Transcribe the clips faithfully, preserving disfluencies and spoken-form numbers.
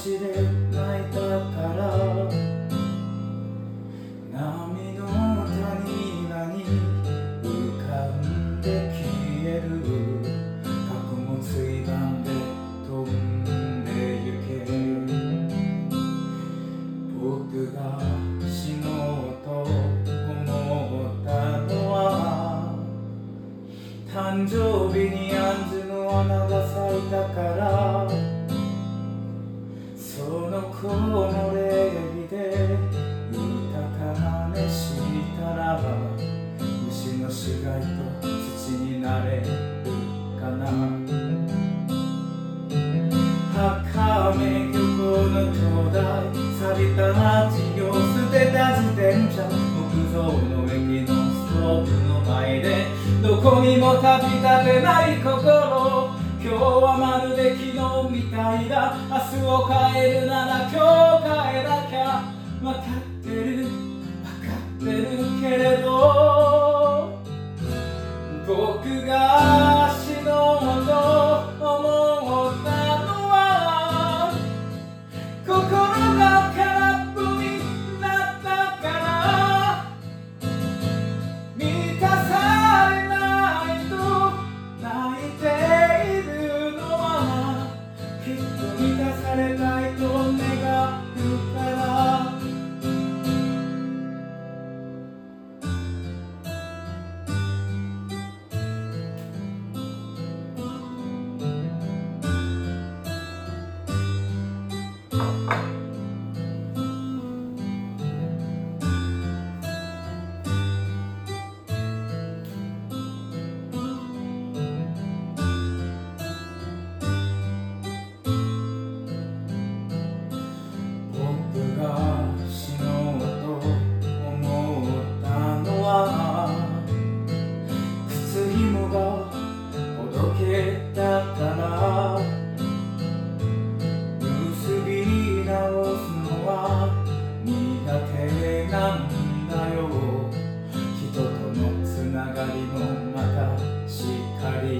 しで泣いたから波の谷間に浮かんで消える過去もついばんで飛んでゆけ僕が死のうと思ったのは誕生日に杏樹の花が咲いたからその木漏れ日で歌かねしたらば虫の死骸と土になれるかな赤目漁港の灯台錆びた街を捨てた自転車木造の駅のストーブの前でどこにも旅立てない心今日はまるで昨日みたいだ明日を変えるなら今日変えなきゃ分かってる分かってるけれど僕が死のうと思ったのは心が空っぽになったから満たされないと泣いているのはきっと満たされないと願うから靴紐がほどけたから結び直すのは苦手なんだよ人とのつながりもまたしっかり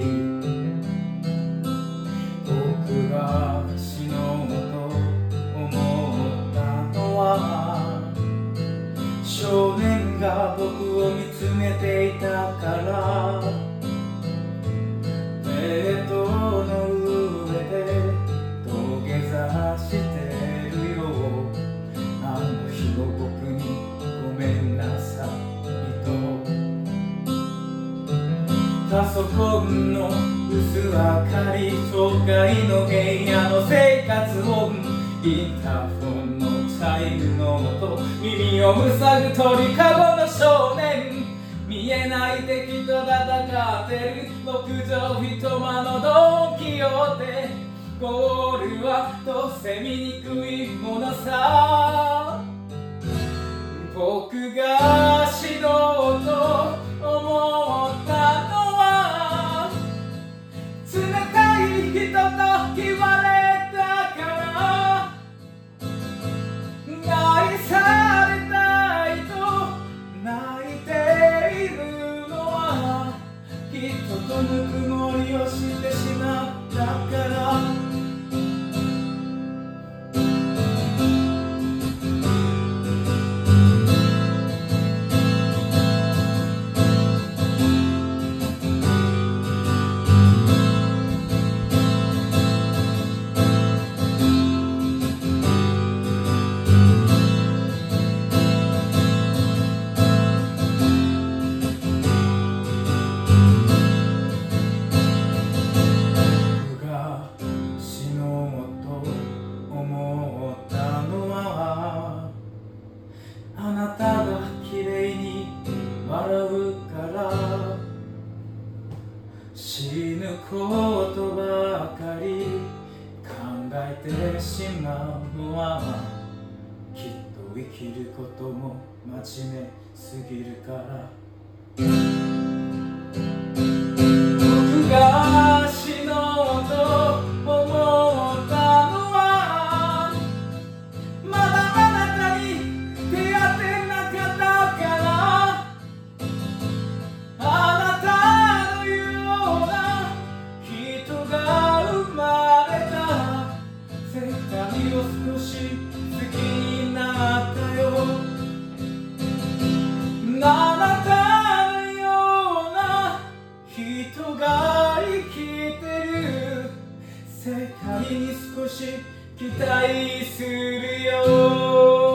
僕が死のうと思ったのは少年が僕を見つめていたからベッドの上で土下座してるよあの日の僕にごめんなさいとパソコンの薄明かり紹介の部屋の生活音インターフォンのチャイムの音耳を塞ぐ鳥かごの少年見えない敵と戦ってる牧場人間のドンキホーテゴールはどうせ見にくいものさ僕が死のうと思ったのは冷たい人と言われたから愛されたいと泣いているのは人とぬくもりをしてしまったから死ぬことばかり考えてしまうのはきっと生きることも真面目すぎるから僕が死のうと思ったのはまだあなたに出会ってなかったからあなたのような人が生まれた世界を日に少し期待するよ